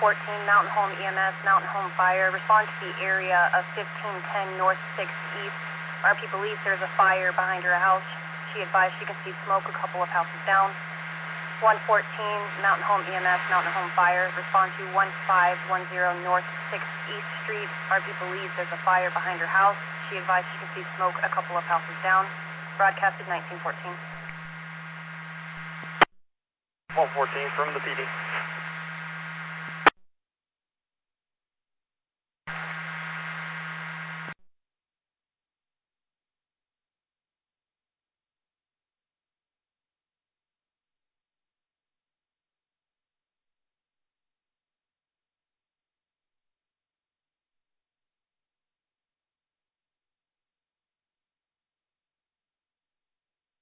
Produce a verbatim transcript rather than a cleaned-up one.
fourteen, Mountain Home E M S, Mountain Home Fire. Respond to the area of fifteen ten North sixth East. R P believes there's a fire behind her house. She advised she can see smoke a couple of houses down. one fourteen, Mountain Home E M S, Mountain Home Fire. Respond to one five one zero North sixth East Street. R P believes there's a fire behind her house. She advised she can see smoke a couple of houses down. Broadcasted nineteen fourteen. one fourteen from the P D.